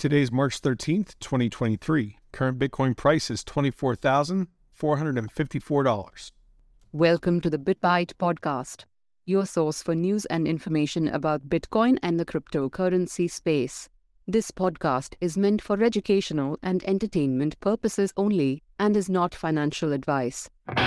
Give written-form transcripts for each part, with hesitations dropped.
Today's March 13th, 2023. Current Bitcoin price is $24,454. Welcome to the BitByte podcast, your source for news and information about Bitcoin and the cryptocurrency space. This podcast is meant for educational and entertainment purposes only and is not financial advice.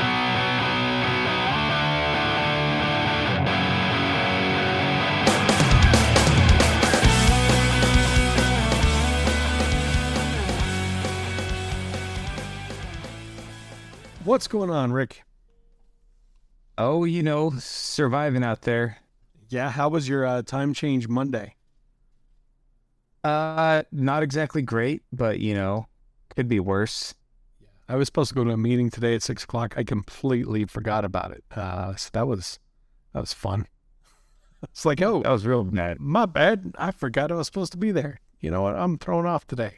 What's going on, Rick? Oh, surviving out there. Yeah, how was your time change Monday? Not exactly great, but, could be worse. I was supposed to go to a meeting today at 6 o'clock. I completely forgot about it. So that was fun. It's like, oh, That was real bad. my bad. I forgot I was supposed to be there. You know what? I'm thrown off today.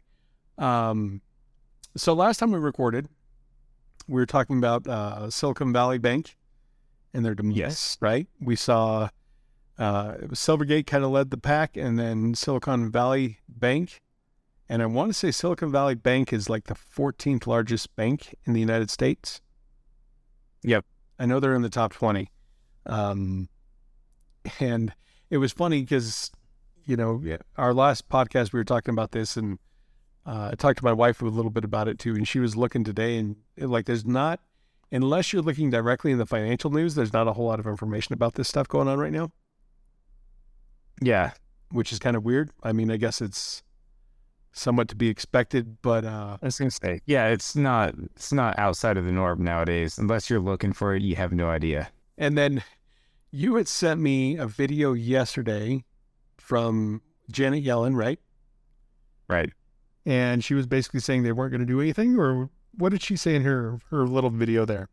So last time we recorded, we were talking about Silicon Valley Bank and their demise, Yes. right? We saw Silvergate kind of led the pack, and then Silicon Valley Bank. And I want to say Silicon Valley Bank is like the 14th largest bank in the United States. Yep. I know they're in the top 20. And it was funny because, our last podcast, we were talking about this, and I talked to my wife a little bit about it too, and she was looking today, and there's not, unless you're looking directly in the financial news, there's not a whole lot of information about this stuff going on right now, Yeah. which is kind of weird. I mean, I guess it's somewhat to be expected, but I was going to say, yeah, it's not outside of the norm nowadays. Unless you're looking for it, you have no idea. and then you had sent me a video yesterday from Janet Yellen, right? Right. And she was basically saying they weren't going to do anything, or what did she say in her little video there?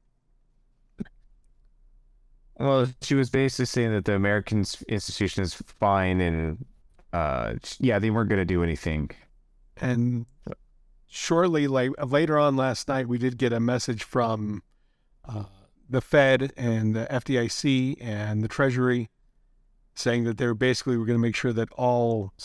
Well, she was basically saying that the American institution is fine and, they weren't going to do anything. And shortly, later on last night, we did get a message from the Fed and the FDIC and the Treasury saying that they were basically going to make sure that all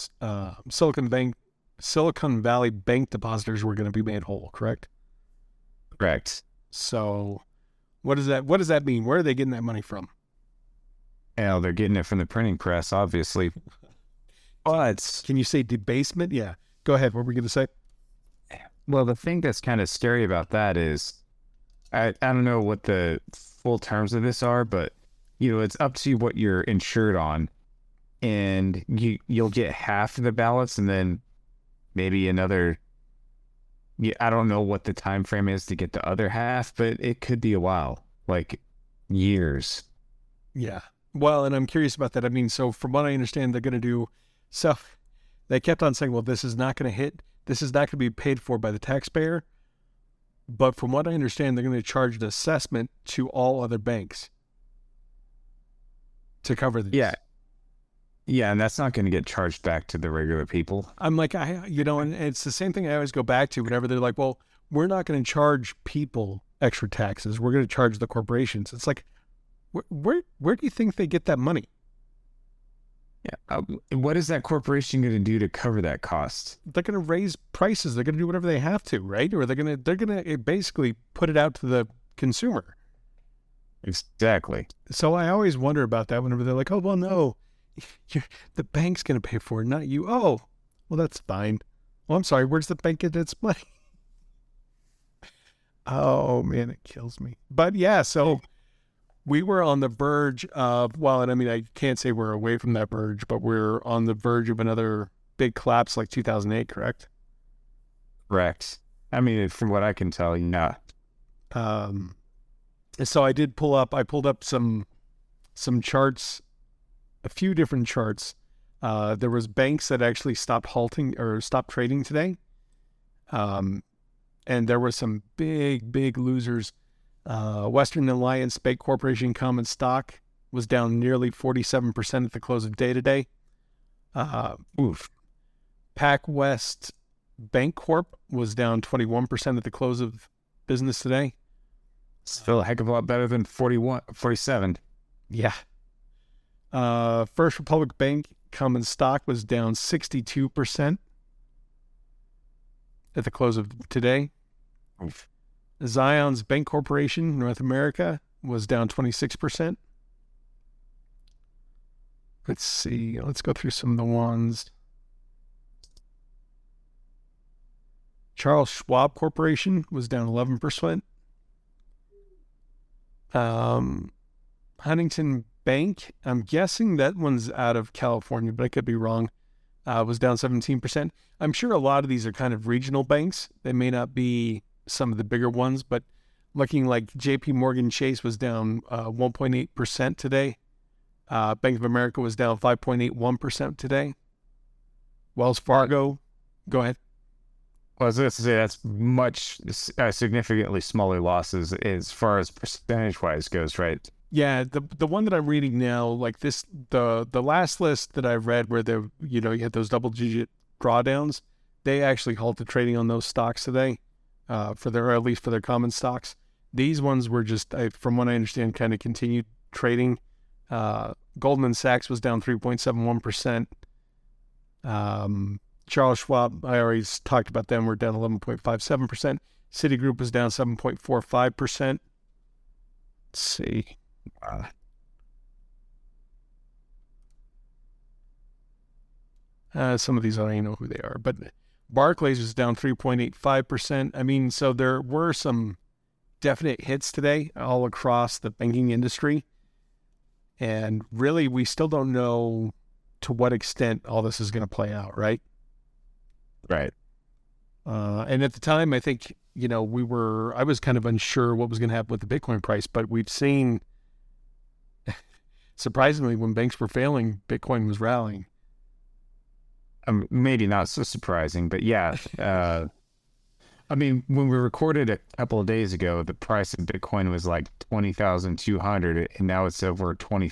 Silicon Valley Bank depositors were going to be made whole, correct? Correct. So what does that mean? Where are they getting that money from? Well, they're getting it from the printing press, obviously. But, Can you say debasement? Yeah. Go ahead. What were we going to say? well, the thing that's kind of scary about that is, I don't know what the full terms of this are, but, it's up to what you're insured on. And you'll get half of the ballots and then maybe another. Yeah, I don't know what the time frame is to get the other half, but it could be a while, like years. Yeah. Well, and I'm curious about that. I mean, so from what I understand, they're going to do, so they kept on saying, well, this is not going to be paid for by the taxpayer. But from what I understand, they're going to charge an assessment to all other banks to cover this. Yeah. Yeah, and that's not going to get charged back to the regular people. I'm like, and it's the same thing I always go back to whenever they're like, well, we're not going to charge people extra taxes. We're going to charge the corporations. It's like, where do you think they get that money? Yeah. What is that corporation going to do to cover that cost? They're going to raise prices. They're going to do whatever they have to, right? Or they're going to basically put it out to the consumer. Exactly. So I always wonder about that whenever they're like, oh, well, no, the bank's going to pay for it, not you. Oh, well, that's fine. Well, I'm sorry. Where's the bank get its money? Oh, man, it kills me. But yeah, so we were on the verge of, well, and I mean, I can't say we're away from that verge, but we're on the verge of another big collapse like 2008, correct? Correct. I mean, from what I can tell, yeah. So I pulled up some charts, a few different charts. There was banks that actually stopped trading today. And there were some big losers. Western Alliance Bank Corporation common stock was down nearly 47% at the close of day today. PacWest Bank Corp was down 21% at the close of business today. Still a heck of a lot better than 47. Yeah. First Republic Bank common stock was down 62%. at the close of today. Oof. Zions Bank Corporation, North America, was down 26%. Let's see. Let's go through some of the ones. Charles Schwab Corporation was down 11%. Huntington Bank, I'm guessing that one's out of California, but I could be wrong, was down 17%. I'm sure a lot of these are kind of regional banks. They may not be some of the bigger ones, but looking like JP Morgan Chase was down 1.8% today. Bank of America was down 5.81% today. Wells Fargo, go ahead. Well, I was going to say that's much significantly smaller losses as far as percentage-wise goes, right? Yeah, the one that I'm reading now, like this, the last list that I read where you had those double-digit drawdowns, they actually halted trading on those stocks today, or at least for their common stocks. These ones were just, from what I understand, kind of continued trading. Goldman Sachs was down 3.71%. Charles Schwab, I already talked about them, we're down 11.57%. Citigroup was down 7.45%. Let's see. Some of these I don't even know who they are, but Barclays was down 3.85%. I mean, so there were some definite hits today all across the banking industry. And really, we still don't know to what extent all this is going to play out, right? Right. And at the time, I think, I was kind of unsure what was going to happen with the Bitcoin price, but we've seen, surprisingly, when banks were failing, Bitcoin was rallying. Maybe not so surprising, but yeah. I mean, when we recorded a couple of days ago, the price of Bitcoin was like 20,200, and now it's over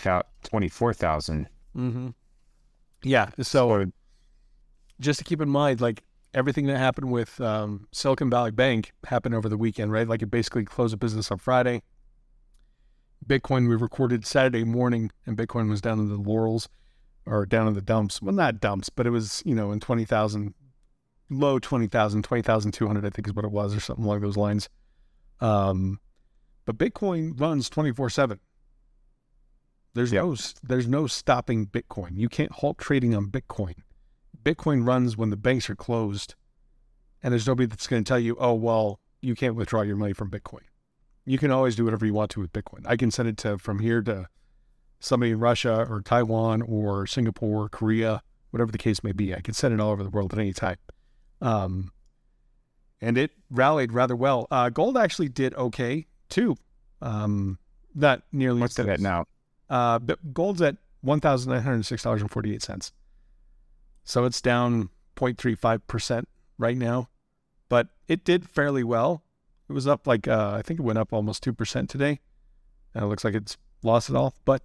24,000. Mm-hmm. Yeah. So just to keep in mind, like everything that happened with Silicon Valley Bank happened over the weekend, right? Like it basically closed the business on Friday. Bitcoin, we recorded Saturday morning, and Bitcoin was down in the laurels or down in the dumps. Well, not dumps, but it was, in 20,000, low 20,000, 20,200, I think is what it was, or something along those lines. But Bitcoin runs 24/7. There's no stopping Bitcoin. You can't halt trading on Bitcoin. Bitcoin runs when the banks are closed, and there's nobody that's going to tell you, oh, well, you can't withdraw your money from Bitcoin. You can always do whatever you want to with Bitcoin. I can send it from here to somebody in Russia or Taiwan or Singapore, Korea, whatever the case may be. I can send it all over the world at any time. And it rallied rather well. Gold actually did okay too. Not nearly. What's it at now? But gold's at $1,906.48. So it's down 0.35% right now, but it did fairly well. It was up I think it went up almost 2% today. And it looks like it's lost it all, but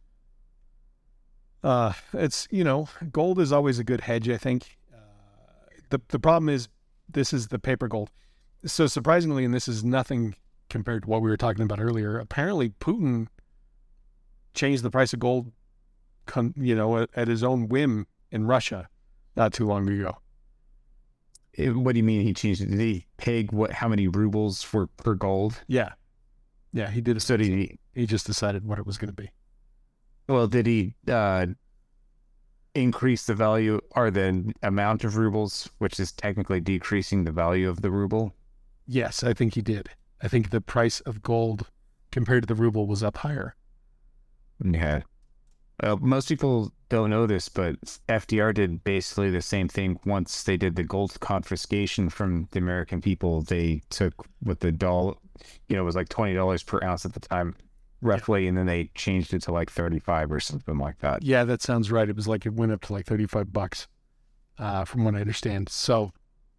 it's, gold is always a good hedge, I think. The problem is this is the paper gold. So surprisingly, and this is nothing compared to what we were talking about earlier, apparently Putin changed the price of gold, at his own whim in Russia not too long ago. What do you mean he changed it? Did he peg how many rubles per gold? Yeah. Yeah, he did. So he just decided what it was going to be. Well, did he increase the value or the amount of rubles, which is technically decreasing the value of the ruble? Yes, I think he did. I think the price of gold compared to the ruble was up higher. Yeah. Most people don't know this, but FDR did basically the same thing. Once they did the gold confiscation from the American people, they took what the dollar, it was like $20 per ounce at the time, roughly, and then they changed it to like 35 or something like that. Yeah, that sounds right. It was like it went up to like $35, from what I understand. So,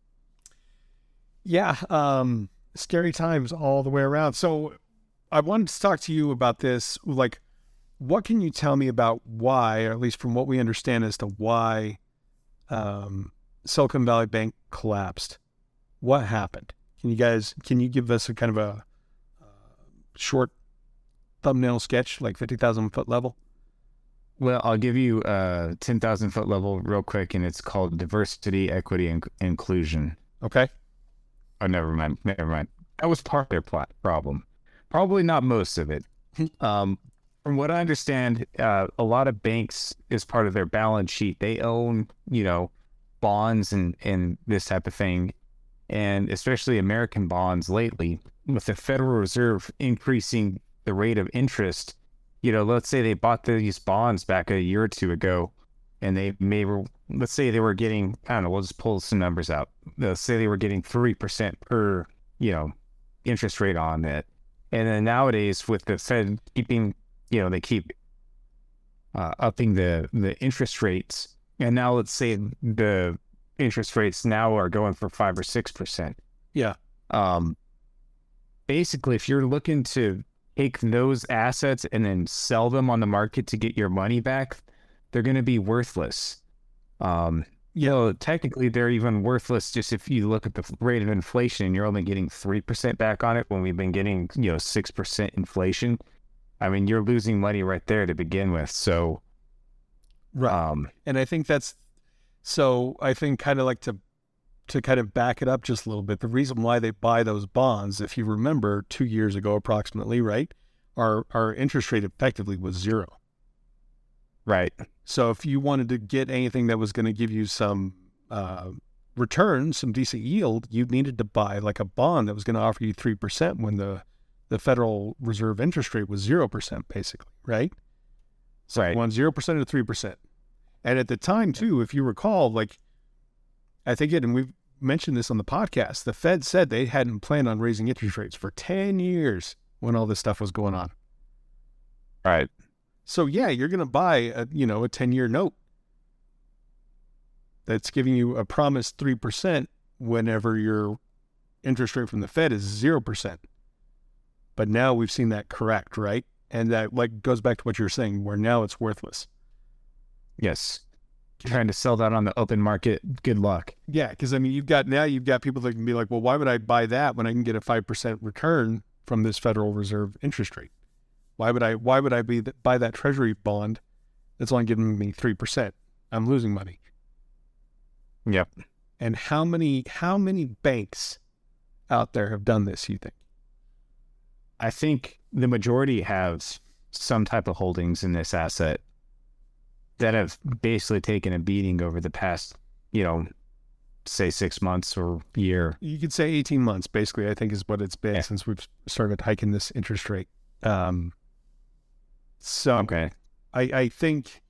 yeah, scary times all the way around. So, I wanted to talk to you about this, like, what can you tell me about why, or at least from what we understand as to why Silicon Valley Bank collapsed? What happened? Can you give us a kind of a short thumbnail sketch, like 50,000 foot level? Well, I'll give you a 10,000 foot level real quick, and it's called diversity, equity, and inclusion. Okay. Oh, never mind. Never mind. That was part of their problem. Probably not most of it. From what I understand, a lot of banks, as part of their balance sheet, they own, bonds and this type of thing. And especially American bonds lately, with the Federal Reserve increasing the rate of interest, let's say they bought these bonds back a year or two ago, and let's say they were getting, I don't know, we'll just pull some numbers out. Let's say they were getting 3% per, interest rate on it. And then nowadays with the Fed keeping, they keep upping the interest rates. And now let's say the interest rates now are going for 5 or 6%. Yeah. Basically, if you're looking to take those assets and then sell them on the market to get your money back, they're going to be worthless. Technically, they're even worthless just if you look at the rate of inflation. You're only getting 3% back on it when we've been getting 6% inflation. I mean, you're losing money right there to begin with. So, right. And I think I think kind of like to kind of back it up just a little bit. The reason why they buy those bonds, if you remember, 2 years ago approximately, right, our interest rate effectively was 0. Right. So if you wanted to get anything that was going to give you some return, some decent yield, you needed to buy like a bond that was going to offer you 3% when the Federal Reserve interest rate was 0%, basically, right? So right. You want 0% to 3%. And at the time, too, if you recall, like, I think and we've mentioned this on the podcast, the Fed said they hadn't planned on raising interest rates for 10 years when all this stuff was going on. Right. So, yeah, you're going to buy a 10-year note that's giving you a promised 3% whenever your interest rate from the Fed is 0%. But now we've seen that correct, right? And that goes back to what you were saying, where now it's worthless. Yes. Trying to sell that on the open market. Good luck. Yeah, because I mean, you've got people that can be like, well, why would I buy that when I can get a 5% return from this Federal Reserve interest rate? Why would I buy that Treasury bond that's only giving me 3%? I'm losing money. Yep. And how many banks out there have done this, you think? I think the majority have some type of holdings in this asset that have basically taken a beating over the past, say 6 months or year. You could say 18 months, basically, I think is what it's been since we've started hiking this interest rate. Okay. I think,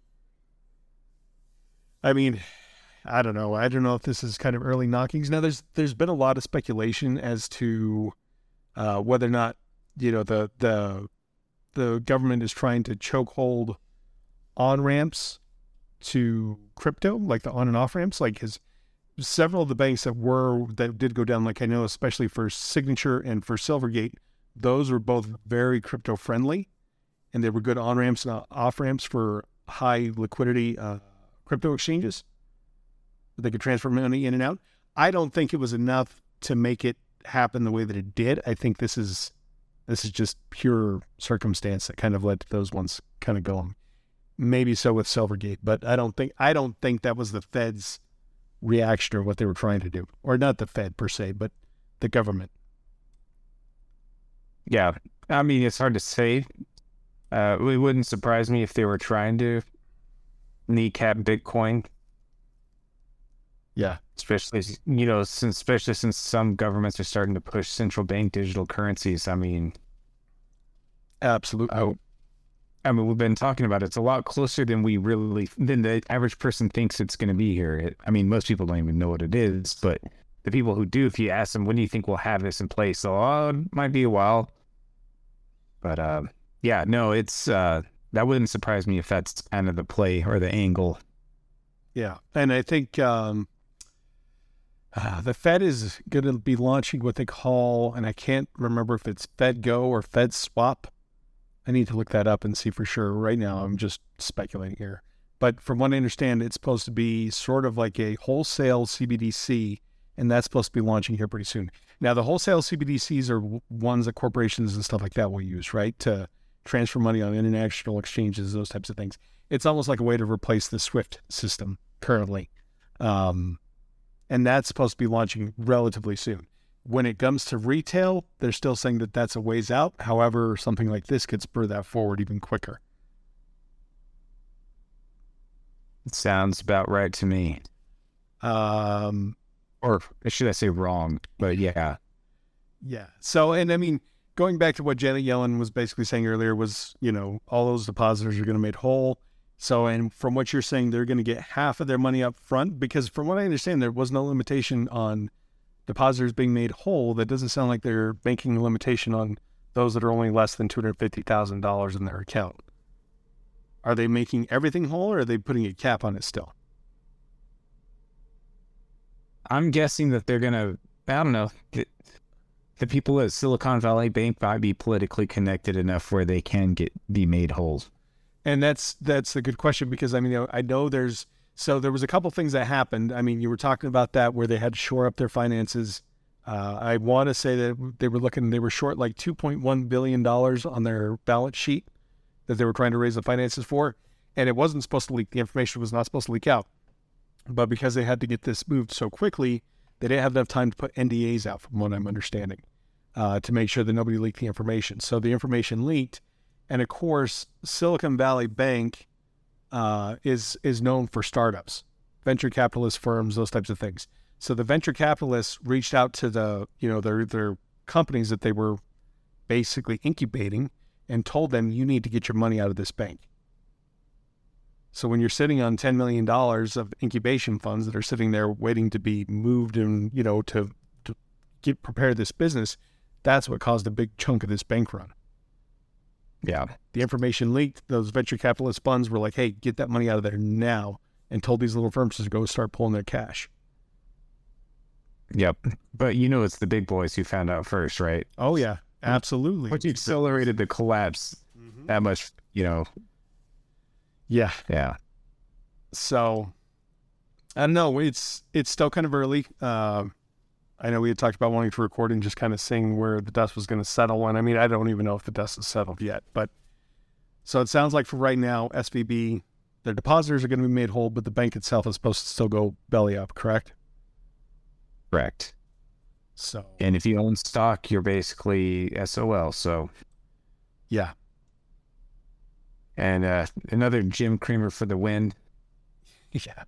I mean, I don't know. I don't know if this is kind of early knockings. Now, there's been a lot of speculation as to whether or not, the government is trying to chokehold on-ramps to crypto, like the on and off ramps, like several of the banks that did go down, like I know, especially for Signature and for Silvergate, those were both very crypto friendly, and they were good on ramps and off ramps for high liquidity crypto exchanges. They could transfer money in and out. I don't think it was enough to make it happen the way that it did. I think this is just pure circumstance that kind of led to those ones kind of going. Maybe so with Silvergate, but I don't think that was the Fed's reaction or what they were trying to do, or not the Fed per se, but the government. Yeah, I mean, it's hard to say. It wouldn't surprise me if they were trying to kneecap Bitcoin. Yeah, especially since some governments are starting to push central bank digital currencies. I mean, absolutely. We've been talking about it. It's a lot closer than the average person thinks it's going to be here. Most people don't even know what it is, but the people who do, if you ask them, when do you think we'll have this in place? So, it might be a while. But, it's, that wouldn't surprise me if that's kind of the play or the angle. Yeah. And I think, the Fed is going to be launching what they call, and I can't remember if it's FedGo or FedSwap. I need to look that up and see for sure. Right now, I'm just speculating here. But from what I understand, it's supposed to be sort of like a wholesale CBDC, and that's supposed to be launching here pretty soon. Now, the wholesale CBDCs are ones that corporations and stuff like that will use, right, to transfer money on international exchanges, those types of things. It's almost like a way to replace the SWIFT system currently. And that's supposed to be launching relatively soon. When it comes to retail, they're still saying that that's a ways out. However, something like this could spur that forward even quicker. It sounds about right to me. Or should I say wrong? But yeah. Yeah. So, and I mean, going back to what Janet Yellen was basically saying earlier was, all those depositors are going to be made whole. So, and from what you're saying, they're going to get half of their money up front, because from what I understand, there was no limitation on depositors being made whole. That doesn't sound like they're making a limitation on those that are only less than $250,000 in their account. Are they making everything whole, or are they putting a cap on it still? I'm guessing that they're going to, I don't know, the people at Silicon Valley Bank might be politically connected enough where they can be made whole. And that's a good question, because I mean, I know there was a couple things that happened. I mean, you were talking about that where they had to shore up their finances. I want to say that they were short like $2.1 billion on their balance sheet that they were trying to raise the finances for. And it wasn't supposed to leak. The information was not supposed to leak out. But because they had to get this moved so quickly, they didn't have enough time to put NDAs out, from what I'm understanding, to make sure that nobody leaked the information. So the information leaked. And of course, Silicon Valley Bank is known for startups, venture capitalist firms, those types of things. So the venture capitalists reached out to their companies that they were basically incubating and told them, you need to get your money out of this bank. So when you're sitting on $10 million of incubation funds that are sitting there waiting to be moved and, to prepare this business, that's what caused a big chunk of this bank run. Yeah. The information leaked. Those venture capitalist funds were like, hey, get that money out of there now, and told these little firms to go start pulling their cash. Yep. But it's the big boys who found out first, right? Oh, yeah, absolutely. Which accelerated the collapse that much, Yeah. Yeah. So, I don't know. It's still kind of early. I know we had talked about wanting to record and just kind of seeing where the dust was going to settle. And I mean, I don't even know if the dust has settled yet. But so it sounds like for right now, SVB, their depositors are going to be made whole, but the bank itself is supposed to still go belly up, correct? Correct. So, and if you own stock, you're basically SOL. So, yeah. And another Jim Cramer for the win. Yeah.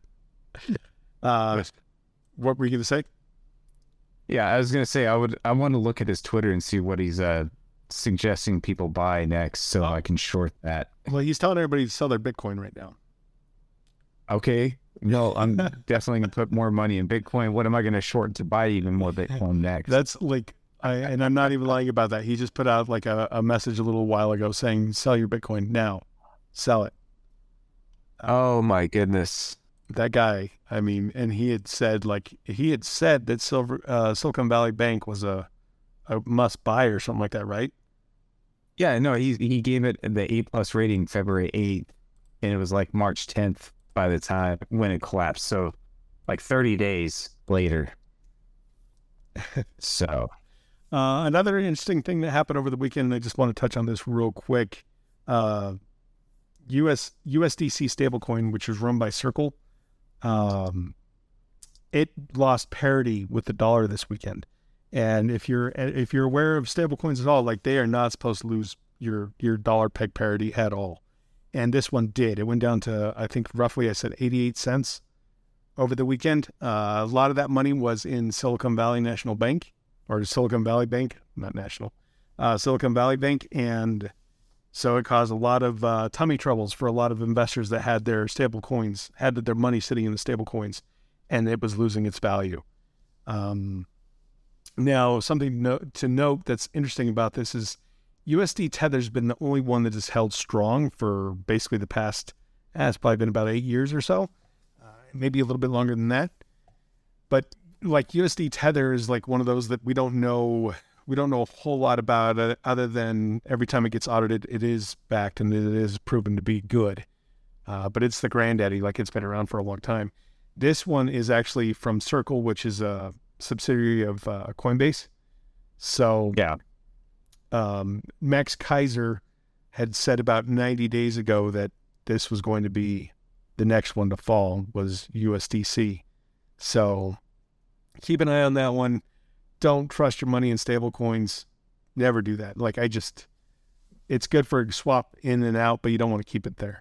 What were you going to say? Yeah, I was going to say I want to look at his Twitter and see what he's suggesting people buy next, so I can short that. Well, he's telling everybody to sell their Bitcoin right now. Okay. No, I'm definitely going to put more money in Bitcoin. What am I going to short to buy even more Bitcoin next? That's like, and I'm not even lying about that. He just put out like a message a little while ago saying, sell your Bitcoin now. Sell it. Oh my goodness. That guy, I mean, and he had said that Silicon Valley Bank was a must buy or something like that, right? Yeah, no, he gave it the A+ rating February 8th, and it was like March 10th by the time when it collapsed. So like 30 days later. So another interesting thing that happened over the weekend, and I just want to touch on this real quick. USDC stablecoin, which is run by Circle, it lost parity with the dollar this weekend. And if you're aware of stablecoins at all, like they are not supposed to lose your dollar peg parity at all. And this one did. It went down to, I think roughly, I said 88 cents over the weekend. A lot of that money was in Silicon Valley National Bank, or Silicon Valley Bank, not National, Silicon Valley Bank. And so it caused a lot of tummy troubles for a lot of investors that had their stable coins, had their money sitting in the stable coins, and it was losing its value. Now, something to note that's interesting about this is USD Tether's been the only one that has held strong for basically the past, it's probably been about 8 years or so, maybe a little bit longer than that. But like USD Tether is like one of those that we don't know a whole lot about it, other than every time it gets audited, it is backed and it is proven to be good. But it's the granddaddy, like it's been around for a long time. This one is actually from Circle, which is a subsidiary of Coinbase. So yeah, Max Kaiser had said about 90 days ago that this was going to be the next one to fall, was USDC. So keep an eye on that one. don't trust your money in stable coins. Never do that. Like it's good for a swap in and out, but you don't want to keep it there.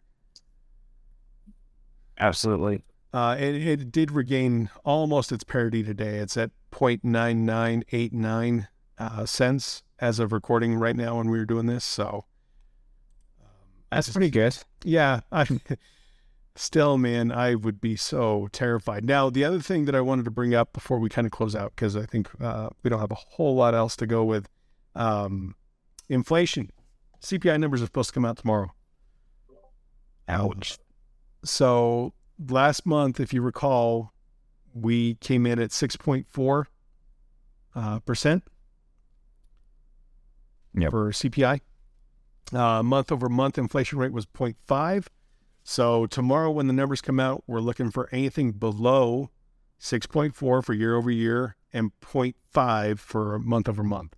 Absolutely. It did regain almost its parity today. It's at 0.9989 cents as of recording right now when we were doing this. So that's pretty good. Yeah. Still, man, I would be so terrified. Now, the other thing that I wanted to bring up before we kind of close out, because I think we don't have a whole lot else to go with, inflation. CPI numbers are supposed to come out tomorrow. Ouch. So last month, if you recall, we came in at 6.4% for CPI. Month over month inflation rate was 0.5. So tomorrow when the numbers come out, we're looking for anything below 6.4 for year over year and 0.5 for month over month.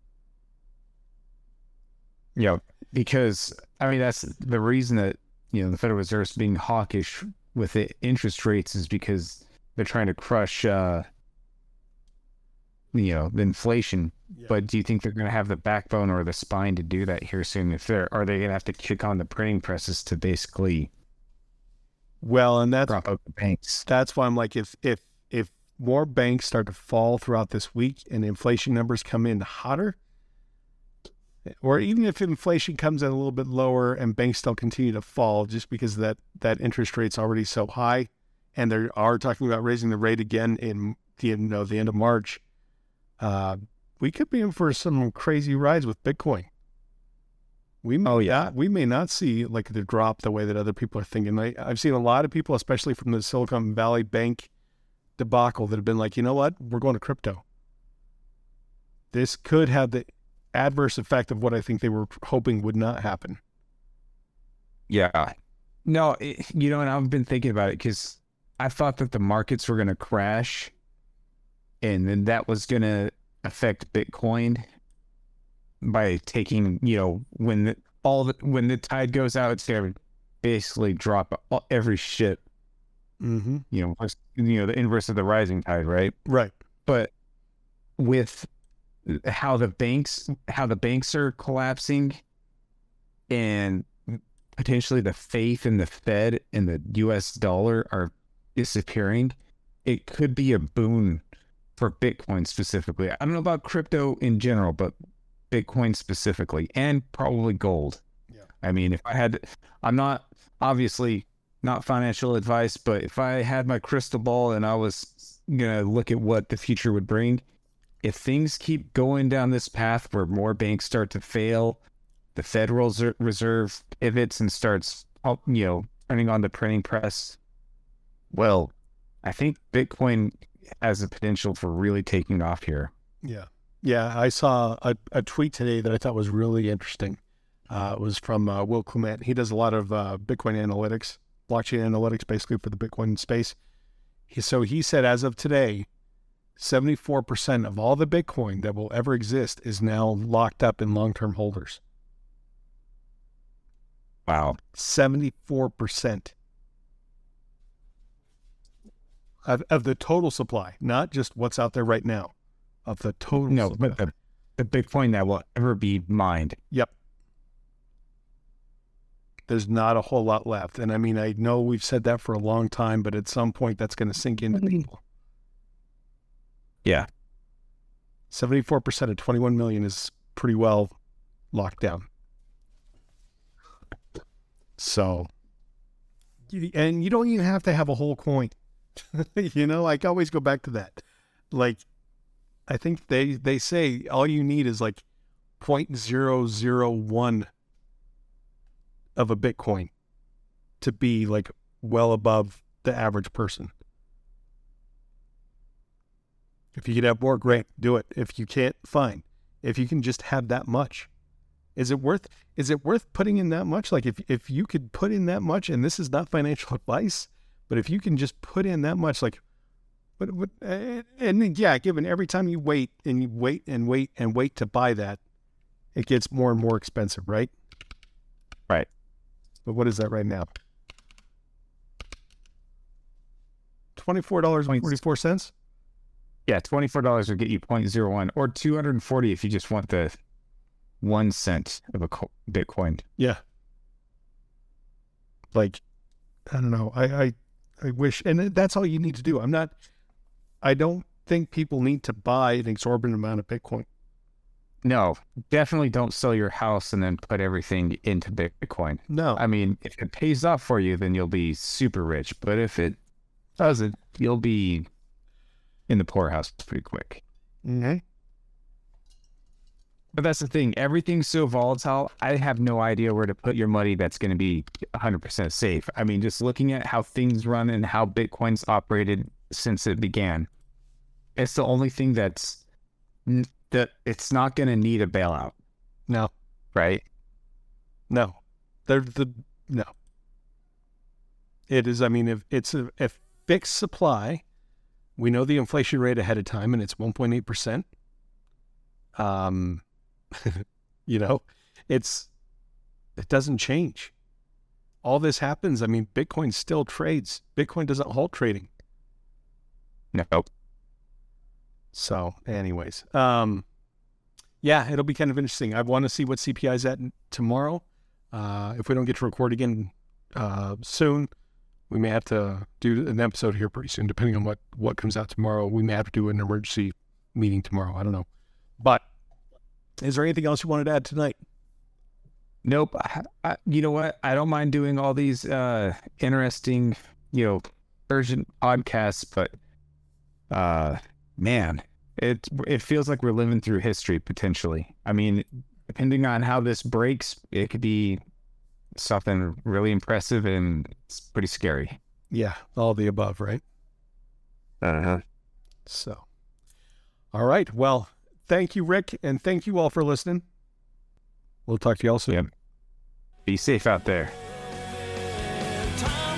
Yeah, because I mean that's the reason that the Federal Reserve's being hawkish with the interest rates is because they're trying to crush the inflation. Yeah. But do you think they're going to have the backbone or the spine to do that here soon? Are they going to have to kick on the printing presses to basically and that's prop up the banks? That's why I'm like, if more banks start to fall throughout this week and inflation numbers come in hotter, or even if inflation comes in a little bit lower and banks still continue to fall just because that interest rate's already so high, and they are talking about raising the rate again in the end of March, we could be in for some crazy rides with Bitcoin. We may not see like the drop the way that other people are thinking. I've seen a lot of people, especially from the Silicon Valley Bank debacle, that have been like, you know what, we're going to crypto. This could have the adverse effect of what I think they were hoping would not happen. Yeah. No, and I've been thinking about it because I thought that the markets were going to crash and then that was going to affect Bitcoin by taking, when the tide goes out, it's going to basically drop every ship. Mm-hmm. The inverse of the rising tide, right? Right. But with how the banks are collapsing and potentially the faith in the Fed and the US dollar are disappearing, it could be a boon for Bitcoin specifically. I don't know about crypto in general, but Bitcoin specifically, and probably gold. Yeah. I mean, I'm not obviously not financial advice, but if I had my crystal ball and I was going to look at what the future would bring, if things keep going down this path where more banks start to fail, the Federal Reserve pivots and starts, turning on the printing press, well, I think Bitcoin has the potential for really taking off here. Yeah. Yeah. I saw a tweet today that I thought was really interesting. It was from Will Clement. He does a lot of Bitcoin analytics, blockchain analytics, basically for the Bitcoin space. He said, as of today, 74% of all the Bitcoin that will ever exist is now locked up in long-term holders. Wow. 74% of the total supply, not just what's out there right now, of the total supply. But the Bitcoin that will ever be mined. Yep. There's not a whole lot left. And I mean, I know we've said that for a long time, but at some point that's going to sink into people. Yeah. 74% of 21 million is pretty well locked down. So, and you don't even have to have a whole coin. I always go back to that. Like, I think they say all you need is like 0.001 of a Bitcoin to be like well above the average person. If you could have more, great, do it. If you can't, fine. If you can just have that much, is it worth putting in that much? Like if you could put in that much, and this is not financial advice, but if you can just put in that much, like, and yeah, given every time you wait and you wait and wait and wait to buy that, it gets more and more expensive, right? Right. But what is that right now? $24.44? Yeah, $24 would get you 0.01 or 240 if you just want the 1 cent of a Bitcoin. Yeah. Like, I don't know. I wish, and that's all you need to do. I don't think people need to buy an exorbitant amount of Bitcoin. No, definitely don't sell your house and then put everything into Bitcoin. No. I mean, if it pays off for you, then you'll be super rich. But if it doesn't, you'll be in the poorhouse pretty quick. Mm-hmm. But that's the thing. Everything's so volatile. I have no idea where to put your money that's going to be 100% safe. I mean, just looking at how things run and how Bitcoin's operated since it began, it's the only thing that it's not going to need a bailout. No. Right? No. No. It is, I mean, if it's a fixed supply, we know the inflation rate ahead of time, and it's 1.8%. It doesn't change. All this happens. I mean, Bitcoin still trades. Bitcoin doesn't halt trading. Nope. So anyways, yeah, it'll be kind of interesting. I want to see what CPI is at tomorrow. If we don't get to record again soon, we may have to do an episode here pretty soon, depending on what comes out tomorrow. We may have to do an emergency meeting tomorrow. I don't know. But is there anything else you wanted to add tonight? Nope. You know what? I don't mind doing all these interesting, urgent podcasts, but man, it feels like we're living through history potentially. I mean, depending on how this breaks, it could be something really impressive and it's pretty scary. Yeah, all the above, right? Uh-huh. So, all right. Well, thank you, Rick, and thank you all for listening. We'll talk to you all soon. Yep. Be safe out there. Time